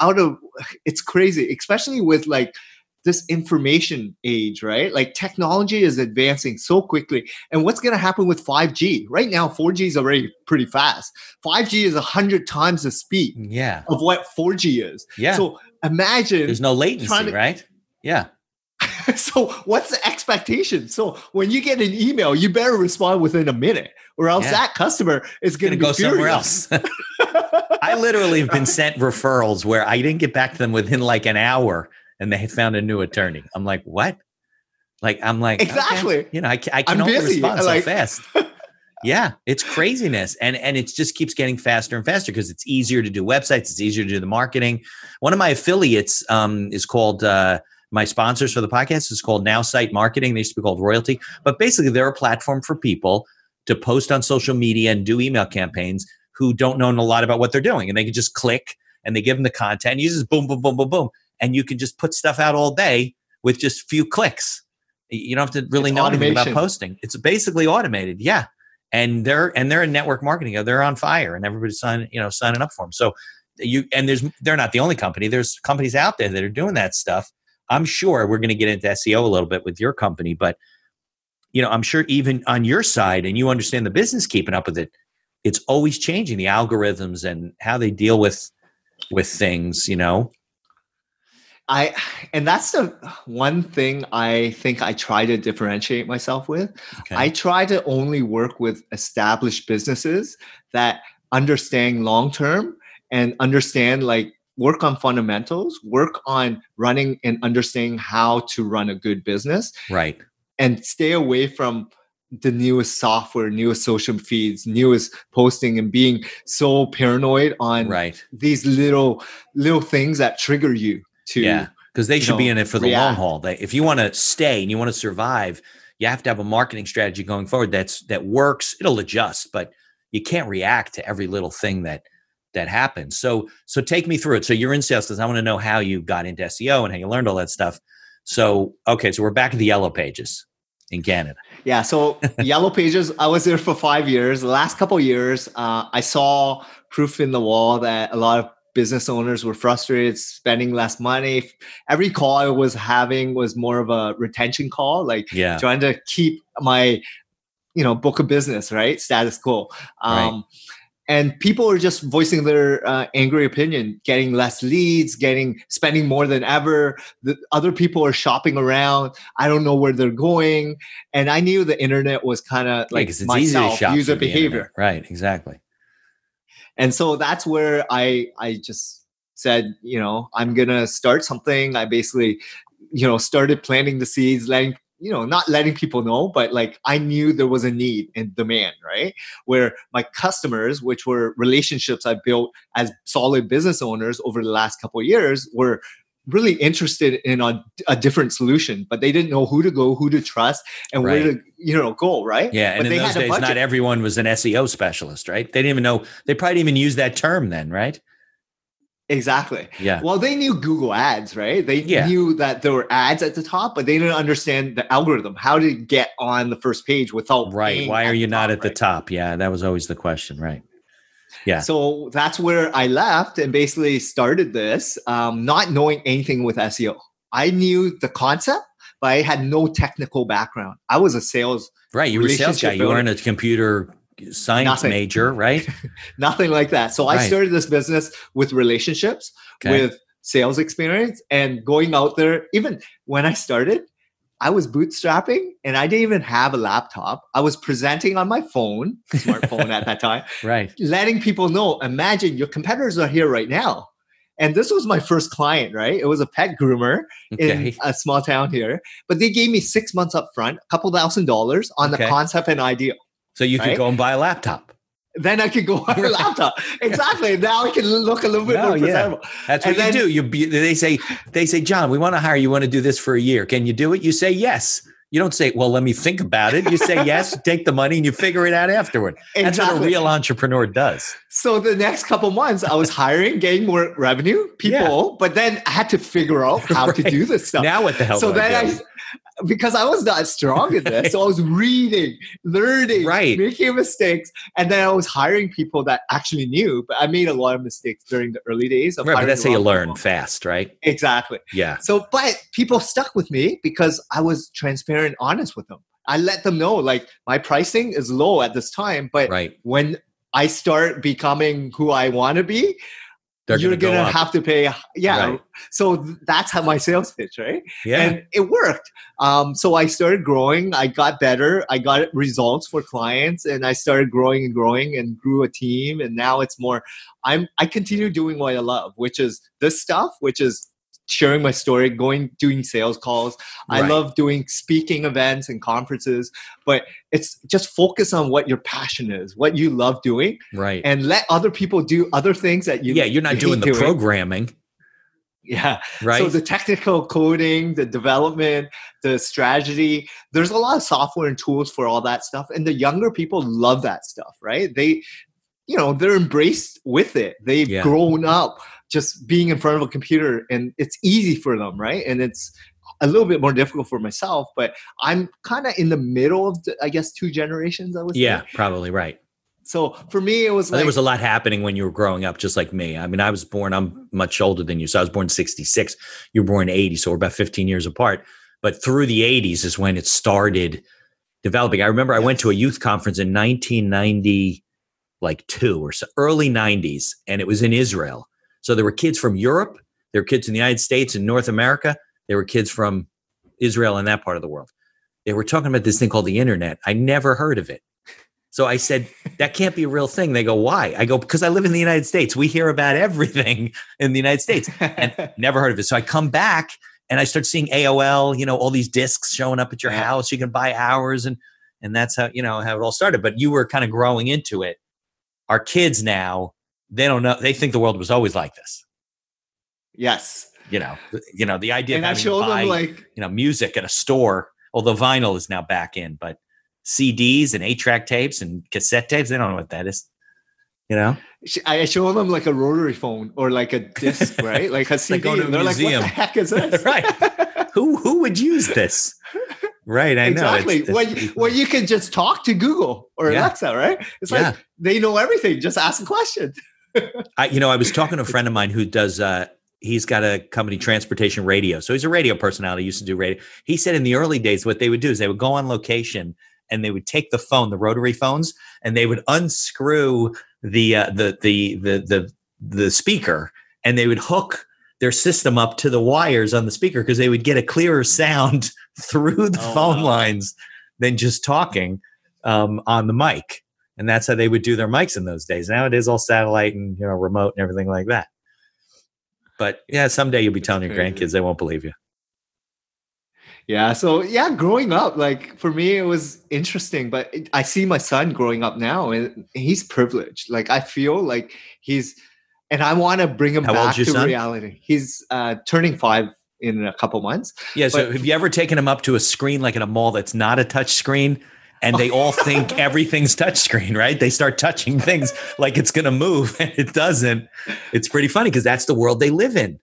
crazy, especially with like this information age, right? Like technology is advancing so quickly. And what's going to happen with 5G? Right now, 4G is already pretty fast. 5G is 100 times the speed of what 4G is. Yeah. So imagine. There's no latency, right? Yeah. So what's the expectation? So when you get an email, you better respond within a minute, or else that customer is going to go somewhere else. I literally have been sent referrals where I didn't get back to them within like an hour, and they had found a new attorney. I'm like, what? Exactly. Okay. I can only respond so fast. Yeah, it's craziness. And it just keeps getting faster and faster because it's easier to do websites. It's easier to do the marketing. One of my affiliates is called, my sponsors for the podcast is called Now Site Marketing. They used to be called Royalty. But basically, they're a platform for people to post on social media and do email campaigns who don't know a lot about what they're doing. And they can just click and they give them the content. You just boom, boom, boom, boom, boom. And you can just put stuff out all day with just a few clicks. You don't have to really know anything about posting. It's basically automated. Yeah. And they're in network marketing. They're on fire, and everybody's signing up for them. So they're not the only company. There's companies out there that are doing that stuff. I'm sure we're going to get into SEO a little bit with your company, but I'm sure even on your side, and you understand the business keeping up with it, it's always changing, the algorithms and how they deal with things, And that's the one thing I think I try to differentiate myself with. Okay. I try to only work with established businesses that understand long term and understand, like, work on fundamentals, work on running and understanding how to run a good business, Right. and stay away from the newest software, newest social feeds, newest posting, and being so paranoid on Right. these little things that trigger you to, Yeah, because they should be in it for the long react. haul. If you want to stay and you want to survive, you have to have a marketing strategy going forward that works. It'll adjust, but you can't react to every little thing that happens. So take me through it. So you're in sales, because I want to know how you got into SEO and how you learned all that stuff. So, okay, so we're back at the Yellow Pages in Canada. Yeah, so Yellow Pages, I was there for 5 years. The last couple of years, I saw proof in the wall that a lot of business owners were frustrated, spending less money. Every call I was having was more of a retention call, like trying to keep my, book of business, right? Status quo. Right. And people are just voicing their angry opinion, getting less leads, spending more than ever. The other people are shopping around. I don't know where they're going. And I knew the internet was kind of like it's myself, easy to shop user through the behavior. internet. Right, exactly. And so that's where I just said, I'm going to start something. I basically, started planting the seeds, not letting people know, but like I knew there was a need and demand, right? Where my customers, which were relationships I built as solid business owners over the last couple of years, were really interested in a different solution, but they didn't know who to trust and where to, go, right? Yeah, and but in those days, not everyone was an SEO specialist, right? They didn't even know. They probably didn't even use that term then, right? Exactly. Yeah. Well, they knew Google Ads, right? They knew that there were ads at the top, but they didn't understand the algorithm, how to get on the first page without right. Why are you not at the top? Yeah, that was always the question, right? Yeah. So that's where I left and basically started this, not knowing anything with SEO. I knew the concept, but I had no technical background. I was a sales. Right. You were a sales guy. You weren't a computer science major, right? Nothing like that. So I started this business with relationships, with sales experience, and going out there. Even when I started, I was bootstrapping and I didn't even have a laptop. I was presenting on my smartphone at that time, right? Letting people know, imagine your competitors are here right now. And this was my first client, right? It was a pet groomer in a small town here, but they gave me 6 months up front, a couple $1,000s on the concept and idea. So you could go and buy a laptop. Then I could go on a laptop. Exactly. Now I can look a little bit more presentable. That's what you do. They say, John, we want to hire you. Want to do this for a year. Can you do it? You say yes. You don't say, well, let me think about it. You say yes, take the money, and you figure it out afterward. That's what a real entrepreneur does. So the next couple months, I was hiring, getting more revenue, people, but then I had to figure out how to do this stuff. Now what the hell do I do? Because I was not strong in this. So I was reading, learning, making mistakes. And then I was hiring people that actually knew, but I made a lot of mistakes during the early days. But that's how you learn fast, right? Exactly. Yeah. So, but people stuck with me because I was transparent, honest with them. I let them know, like, my pricing is low at this time, but when I start becoming who I want to be, you're going to have to pay. Yeah. Right. So that's how my sales pitch, right? Yeah. And it worked. So I started growing. I got better. I got results for clients, and I started growing and grew a team. And now it's more, I continue doing what I love, which is this stuff, which is sharing my story, doing sales calls. I love doing speaking events and conferences, but it's just focus on what your passion is, what you love doing, and let other people do other things that you're not doing the programming. Yeah. Right. So the technical coding, the development, the strategy, there's a lot of software and tools for all that stuff. And the younger people love that stuff, right? They're embraced with it. They've grown up just being in front of a computer, and it's easy for them, right? And it's a little bit more difficult for myself, but I'm kind of in the middle of, two generations, I would say. Yeah, probably right. So for me, it was there was a lot happening when you were growing up, just like me. I mean, I'm much older than you. So I was born in 66. You were born in 80. So we're about 15 years apart. But through the 80s is when it started developing. I remember I went to a youth conference in 1990. like 2 or so, early 90s, and it was in Israel. So there were kids from Europe, there were kids in the United States and North America, there were kids from Israel and that part of the world. They were talking about this thing called the internet. I never heard of it. So I said, that can't be a real thing. They go, why? I go, because I live in the United States. We hear about everything in the United States and never heard of it. So I come back and I start seeing AOL, all these discs showing up at your house. You can buy hours and that's how, how it all started. But you were kind of growing into it. Our kids now, they don't know. They think the world was always like this. Yes. The idea and of having to buy, music at a store, although vinyl is now back in, but CDs and 8-track tapes and cassette tapes, they don't know what that is. I show them like a rotary phone or like a disc, right? Like a CD. Like and they're museum. Like, what the heck is this? Right. Who would use this? Right. I know. Exactly. When you can just talk to Google or Alexa, right? It's like they know everything. Just ask a question. I was talking to a friend of mine who does, he's got a company, Transportation Radio. So he's a radio personality, used to do radio. He said in the early days, what they would do is they would go on location and they would take the phone, the rotary phones, and they would unscrew the speaker, and they would hook their system up to the wires on the speaker because they would get a clearer sound through the phone lines than just talking on the mic. And that's how they would do their mics in those days. Now it is all satellite and remote and everything like that. But someday you'll be telling your grandkids, they won't believe you. Yeah. So growing up, like for me, it was interesting, but I see my son growing up now and he's privileged. Like I feel like and I want to bring him back to reality. He's turning 5 in a couple months. Yeah. So have you ever taken him up to a screen, like in a mall that's not a touch screen? And they all think everything's touchscreen, right? They start touching things like it's going to move and it doesn't. It's pretty funny because that's the world they live in.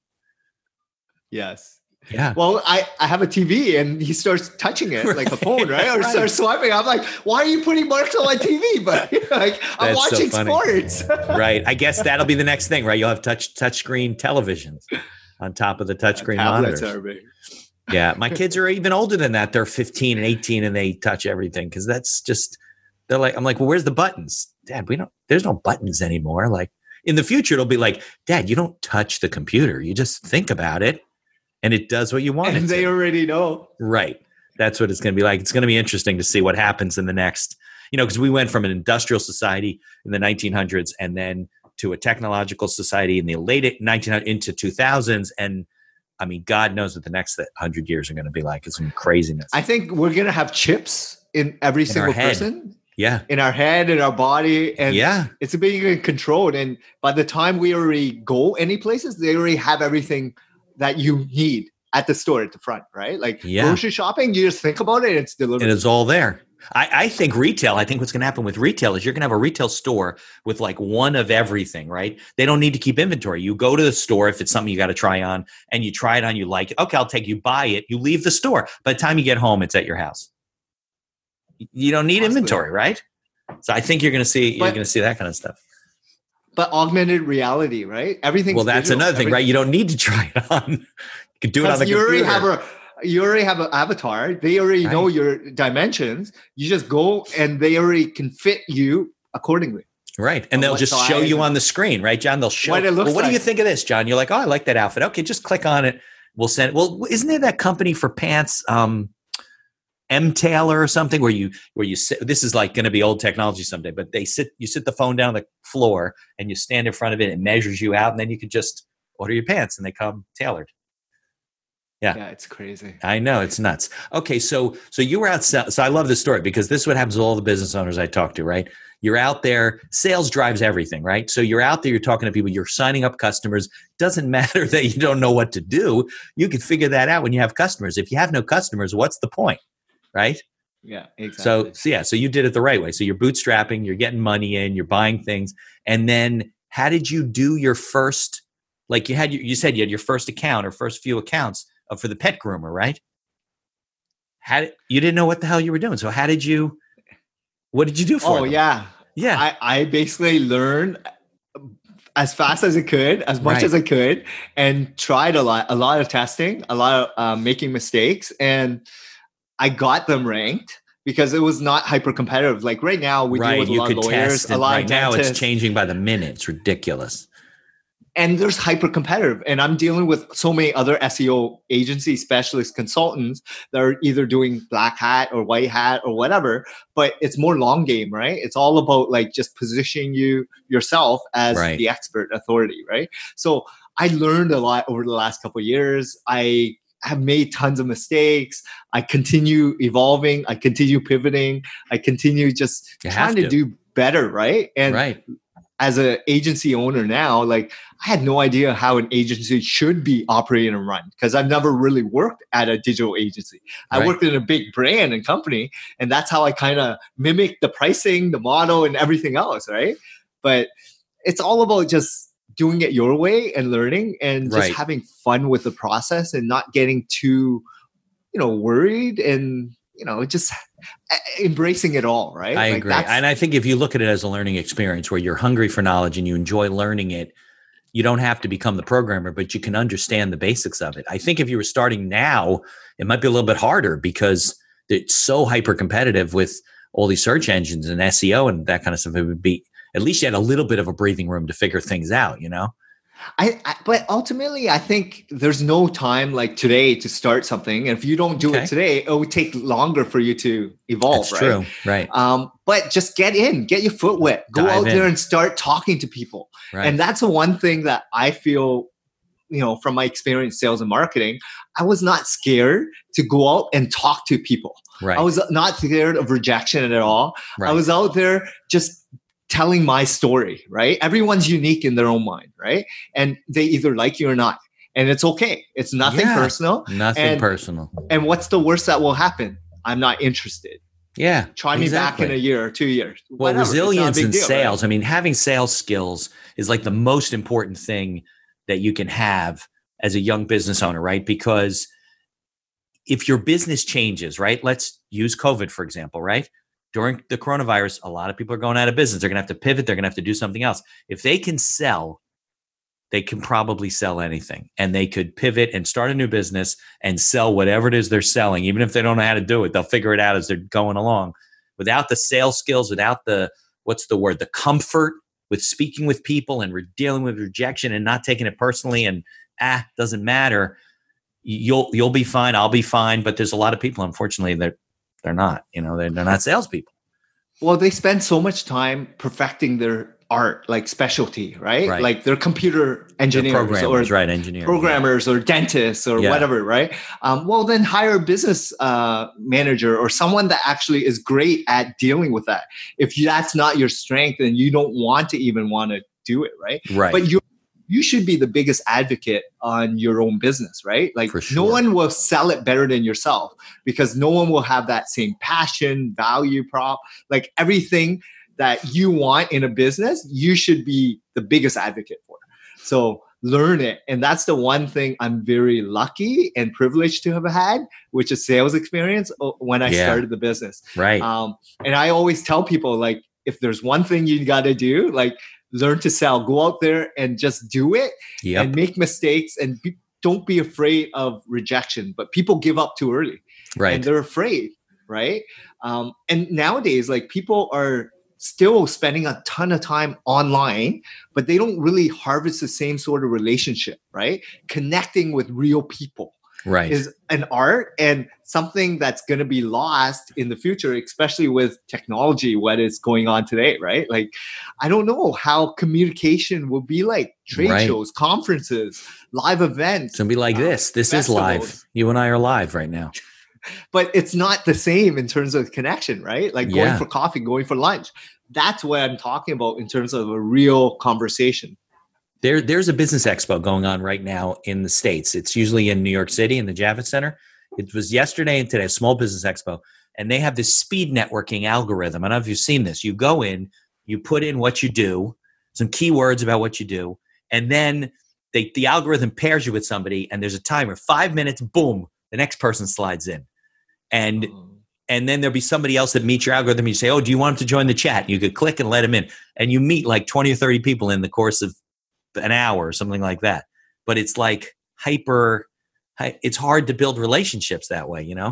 Yes. Yeah. Well, I have a TV and he starts touching it like a phone, right? Or starts swiping. I'm like, why are you putting marks on my TV? But I'm watching sports. Right. I guess that'll be the next thing, right? You'll have touchscreen televisions on top of the touchscreen monitors. Are big. Yeah. My kids are even older than that. They're 15 and 18 and they touch everything because that's just, I'm like, well, where's the buttons? Dad, there's no buttons anymore. Like in the future, it'll be like, Dad, you don't touch the computer. You just think about it. And it does what you want. And they already know. Right. That's what it's going to be like. It's going to be interesting to see what happens in the next, because we went from an industrial society in the 1900s and then to a technological society in the late 1900s into 2000s. And I mean, God knows what the next 100 years are going to be like. It's some craziness. I think we're going to have chips in every single person. Yeah. In our head, in our body. And it's being controlled. And by the time we already go any places, they already have everything that you need at the store at the front, right? Like grocery shopping, you just think about it, it's delivered. And it's all there. I think retail, what's going to happen with retail is you're going to have a retail store with like one of everything, right? They don't need to keep inventory. You go to the store if it's something you got to try on and you try it on, you like it. Okay, I'll take you, buy it. You leave the store. By the time you get home, it's at your house. You don't need inventory, right? So I think you're going to see that kind of stuff. But augmented reality, right? Everything. Well, that's another thing, right? You don't need to try it on. You can do it on the computer. You already have an avatar. They already know your dimensions. You just go and they already can fit you accordingly. Right. And they'll just show you on the screen, right, John? They'll show you. Well, what do you think of this, John? You're like, oh, I like that outfit. Okay, just click on it. We'll send it. Well, isn't there that company for pants, M-Tailor or something where you sit, this is like going to be old technology someday, but you sit the phone down on the floor and you stand in front of it and it measures you out and then you can just order your pants and they come tailored. Yeah, it's crazy. I know, it's nuts. Okay, so you were out. So I love this story because this is what happens to all the business owners I talk to, right? You're out there, sales drives everything, right? So you're out there, you're talking to people, you're signing up customers. Doesn't matter that you don't know what to do. You can figure that out when you have customers. If you have no customers, what's the point, right? Yeah, exactly. So you did it the right way. So you're bootstrapping, you're getting money in, you're buying things. And then how did you do your first, like you said you had your first account or first few accounts for the pet groomer, right? You didn't know what the hell you were doing. So what did you do for them? Yeah. I basically learned as fast as I could, as much as I could, and tried a lot of testing, a lot of making mistakes. And I got them ranked because it was not hyper competitive. Like right now, we deal with a lot of lawyers, a lot of now dentists. It's changing by the minute. It's ridiculous. And there's hyper competitive. And I'm dealing with so many other SEO agency specialist consultants that are either doing black hat or white hat or whatever, but it's more long game, right? It's all about like just positioning yourself as the expert authority, right? So I learned a lot over the last couple of years. I have made tons of mistakes. I continue evolving. I continue pivoting. I continue just trying to do better, right? And as an agency owner now, like I had no idea how an agency should be operated and run because I've never really worked at a digital agency. I worked in a big brand and company, and that's how I kind of mimicked the pricing, the model, and everything else, right? But it's all about just doing it your way and learning and just having fun with the process and not getting too, worried and, just embracing it all, right? I agree. And I think if you look at it as a learning experience where you're hungry for knowledge and you enjoy learning it, you don't have to become the programmer, but you can understand the basics of it. I think if you were starting now, it might be a little bit harder because it's so hyper competitive with all these search engines and SEO and that kind of stuff. It would be, at least you had a little bit of a breathing room to figure things out, But ultimately, I think there's no time like today to start something. And if you don't do it today, it would take longer for you to evolve. That's true. Right. But just get your foot wet, go out there and start talking to people. Right. And that's the one thing that I feel, from my experience, sales and marketing, I was not scared to go out and talk to people. Right. I was not scared of rejection at all. Right. I was out there just telling my story, right? Everyone's unique in their own mind, right? And they either like you or not. And it's okay. It's nothing personal. Nothing personal. And what's the worst that will happen? I'm not interested. Yeah. Try me back in a year or 2 years. Well, resilience in sales. Right? I mean, having sales skills is like the most important thing that you can have as a young business owner, right? Because if your business changes, right? Let's use COVID, for example, right? During the coronavirus, a lot of people are going out of business. They're going to have to pivot. They're going to have to do something else. If they can sell, they can probably sell anything. And they could pivot and start a new business and sell whatever it is they're selling. Even if they don't know how to do it, they'll figure it out as they're going along. Without the sales skills, without the comfort with speaking with people and dealing with rejection and not taking it personally and doesn't matter, you'll be fine. I'll be fine. But there's a lot of people, unfortunately, that they're not, they're not salespeople. Well, they spend so much time perfecting their art, like specialty, right? Like they're computer engineers programmers, programmers or dentists or whatever, right? Well, then hire a business manager or someone that actually is great at dealing with that. If that's not your strength, then you don't want to do it, right? Right. But you should be the biggest advocate on your own business, right? Like no one will sell it better than yourself because no one will have that same passion, value prop, like everything that you want in a business, you should be the biggest advocate for. So learn it. And that's the one thing I'm very lucky and privileged to have had, which is sales experience when I started the business. Right. And I always tell people, like, if there's one thing you got to do, like, learn to sell. Go out there and just do it and make mistakes and don't be afraid of rejection. But people give up too early. Right. And they're afraid, right? And nowadays, like people are still spending a ton of time online, but they don't really harvest the same sort of relationship, right? Connecting with real people. Right. Is an art and something that's going to be lost in the future, especially with technology, what is going on today, right? Like, I don't know how communication will be like trade shows, conferences, live events. It's going to be like this. This festivals. Is live. You and I are live right now. But it's not the same in terms of connection, right? Like going for coffee, going for lunch. That's what I'm talking about in terms of a real conversation. There's a business expo going on right now in the States. It's usually in New York City in the Javits Center. It was yesterday and today, a small business expo. And they have this speed networking algorithm. I don't know if you've seen this. You go in, you put in what you do, some keywords about what you do, and then the algorithm pairs you with somebody, and there's a timer, 5 minutes, boom, the next person slides in. And then there'll be somebody else that meets your algorithm. You say, oh, do you want him to join the chat? You could click and let him in. And you meet like 20 or 30 people in the course of an hour or something like that. But it's like it's hard to build relationships that way,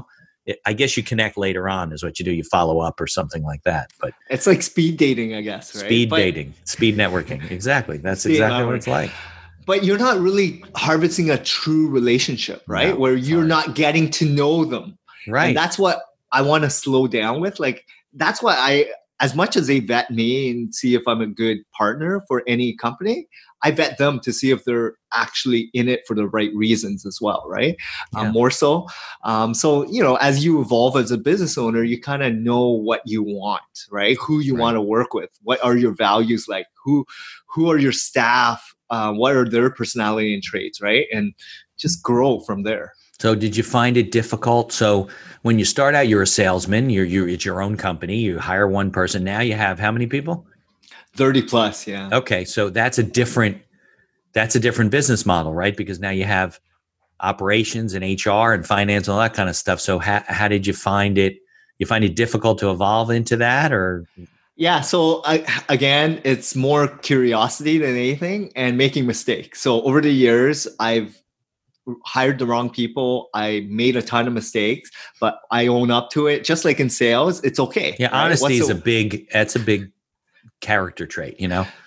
I guess you connect later on is what you do. You follow up or something like that. But it's like speed dating, I guess, right? Speed dating, speed networking. Exactly. That's exactly what it's like. But you're not really harvesting a true relationship, right? No, where you're not getting to know them. Right. And that's what I want to slow down with. Like, that's why as much as they vet me and see if I'm a good partner for any company, I vet them to see if they're actually in it for the right reasons as well, right? Yeah. More so. So, as you evolve as a business owner, you kind of know what you want, right? Who you want to work with. What are your values like? Who are your staff? What are their personality and traits, right? And just grow from there. So did you find it difficult? So when you start out, you're a salesman, it's your own company, you hire one person. Now you have how many people? 30 plus. Yeah. Okay. So that's a different business model, right? Because now you have operations and HR and finance and all that kind of stuff. So how did you find it? You find it difficult to evolve into that, or? Yeah. So again, it's more curiosity than anything and making mistakes. So over the years, I've hired the wrong people. I made a ton of mistakes, but I own up to it. Just like in sales, it's okay. Yeah. Right? Honesty is a big character trait,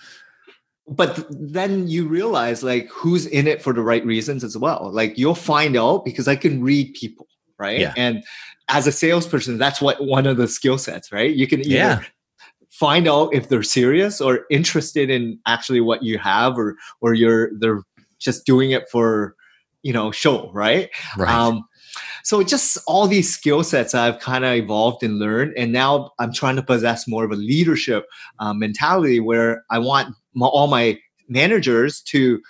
But then you realize like who's in it for the right reasons as well. Like you'll find out because I can read people, right? Yeah. And as a salesperson, that's one of the skill sets, right? You can either find out if they're serious or interested in actually what you have, or they're just doing it for show, right? So just all these skill sets I've kind of evolved and learned, and now I'm trying to possess more of a leadership mentality where I want all my managers to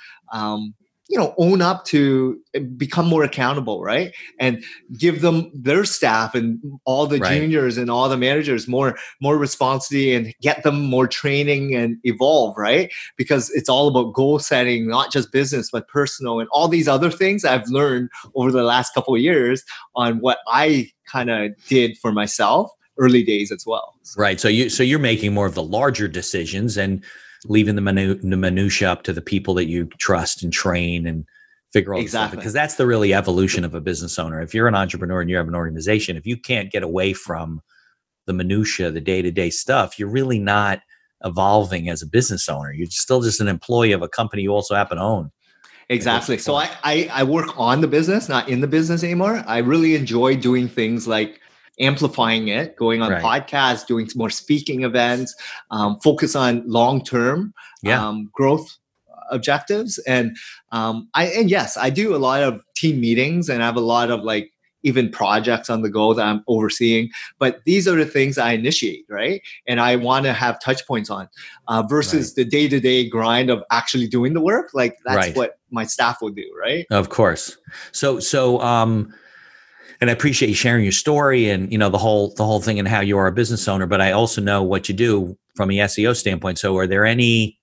own up to become more accountable, right? And give them their staff and all the juniors and all the managers more responsibility and get them more training and evolve, right? Because it's all about goal setting, not just business, but personal and all these other things I've learned over the last couple of years on what I kind of did for myself early days as well. Right. So you're making more of the larger decisions and leaving the minutia up to the people that you trust and train and figure out stuff, because that's the really evolution of a business owner. If you're an entrepreneur and you have an organization, if you can't get away from the minutia, the day-to-day stuff, you're really not evolving as a business owner. You're still just an employee of a company you also happen to own. Exactly. So I work on the business, not in the business anymore. I really enjoy doing things like amplifying it, going on podcasts, doing some more speaking events, focus on long-term growth objectives. And yes, I do a lot of team meetings and I have a lot of like even projects on the go that I'm overseeing. But these are the things I initiate, right? And I want to have touch points on versus the day-to-day grind of actually doing the work. Like that's what my staff will do, right? Of course. So and I appreciate you sharing your story and, the whole thing and how you are a business owner, but I also know what you do from a SEO standpoint. So are there any,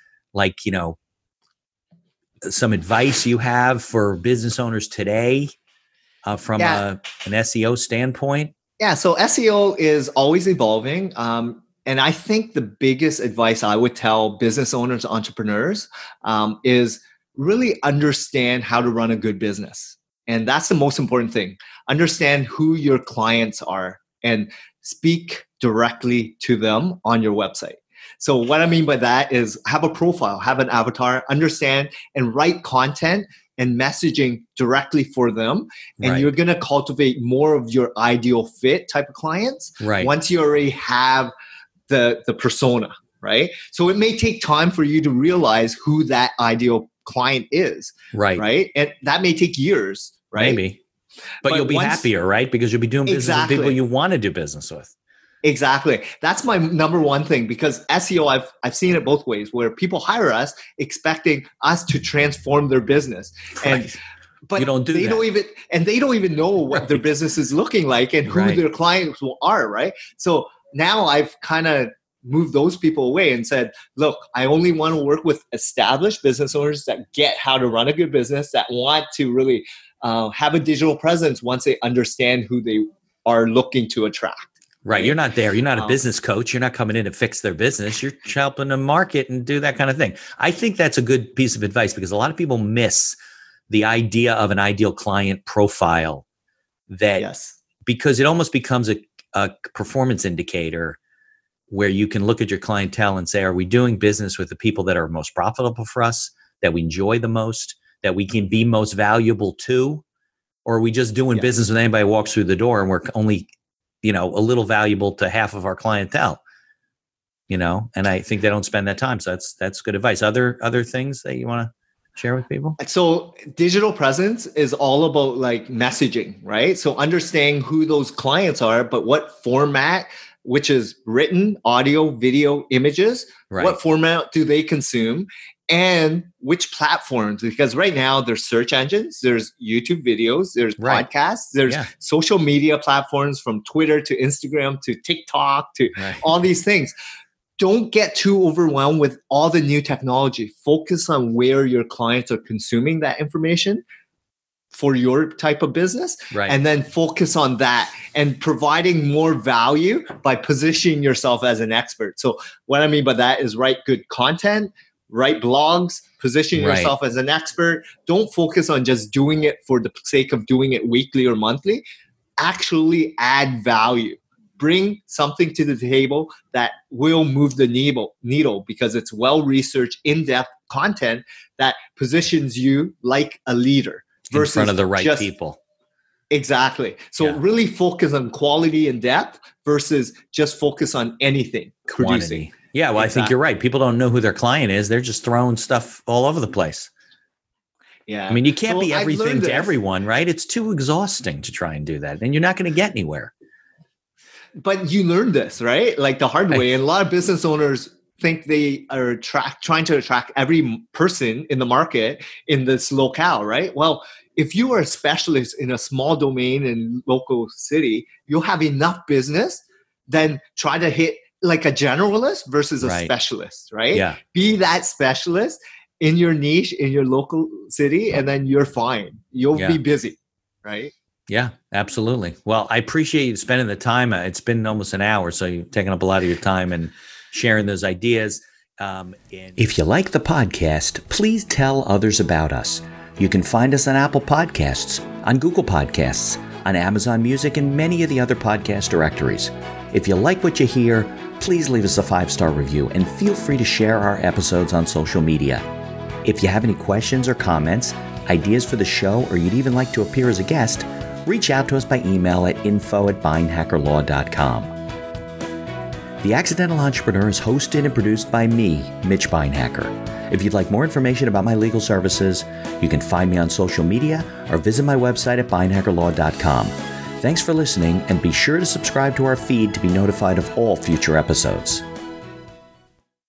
some advice you have for business owners today from an SEO standpoint? Yeah. So SEO is always evolving. And I think the biggest advice I would tell business owners, entrepreneurs, is really understand how to run a good business. And that's the most important thing. Understand who your clients are and speak directly to them on your website. So what I mean by that is have a profile, have an avatar, understand and write content and messaging directly for them. And you're going to cultivate more of your ideal fit type of clients once you already have the persona, right? So it may take time for you to realize who that ideal client is, right? And that may take years. Right? Maybe. But you'll be happier, right? Because you'll be doing business with people you want to do business with. Exactly. That's my number one thing, because SEO, I've seen it both ways, where people hire us expecting us to transform their business. But you don't do that. They don't even know what their business is looking like and who their clients are, right? So now I've kind of moved those people away and said, look, I only want to work with established business owners that get how to run a good business, that want to really have a digital presence once they understand who they are looking to attract. Right. You're not there. You're not a business coach. You're not coming in to fix their business. You're helping them market and do that kind of thing. I think that's a good piece of advice, because a lot of people miss the idea of an ideal client profile that because it almost becomes a performance indicator where you can look at your clientele and say, are we doing business with the people that are most profitable for us, that we enjoy the most, that we can be most valuable to? Or are we just doing business with anybody who walks through the door and we're only, a little valuable to half of our clientele? And I think they don't spend that time. So that's good advice. Other things that you want to share with people? So digital presence is all about like messaging, right? So understanding who those clients are, but what format, which is written, audio, video, images, right. What format do they consume, and which platforms? Because right now there's search engines, there's YouTube videos, there's podcasts, there's social media platforms from Twitter to Instagram to TikTok to all these things. Don't get too overwhelmed with all the new technology. Focus on where your clients are consuming that information for your type of business, and then focus on that and providing more value by positioning yourself as an expert. So what I mean by that is write good content, write blogs, position yourself as an expert. Don't focus on just doing it for the sake of doing it weekly or monthly. Actually add value. Bring something to the table that will move the needle because it's well-researched, in-depth content that positions you like a leader. In front of the right people. Exactly. So really focus on quality and depth versus just focus on anything. Quantity. Producing. Yeah, well, I think you're right. People don't know who their client is. They're just throwing stuff all over the place. Yeah. I mean, you can't be everything to everyone, right? It's too exhausting to try and do that. And you're not going to get anywhere. But you learn this, right? Like the hard way. And a lot of business owners think they are trying to attract every person in the market in this locale, right? Well, if you are a specialist in a small domain in local city, you'll have enough business, then try to hit like a generalist versus a specialist, right? Yeah. Be that specialist in your niche, in your local city, and then you're fine. You'll be busy, right? Yeah, absolutely. Well, I appreciate you spending the time. It's been almost an hour, so you've taken up a lot of your time and sharing those ideas. If you like the podcast, please tell others about us. You can find us on Apple Podcasts, on Google Podcasts, on Amazon Music, and many of the other podcast directories. If you like what you hear, please leave us a 5-star review and feel free to share our episodes on social media. If you have any questions or comments, ideas for the show, or you'd even like to appear as a guest, reach out to us by email at info@beinhackerlaw.com. The Accidental Entrepreneur is hosted and produced by me, Mitch Beinhacker. If you'd like more information about my legal services, you can find me on social media or visit my website at beinhackerlaw.com. Thanks for listening, and be sure to subscribe to our feed to be notified of all future episodes.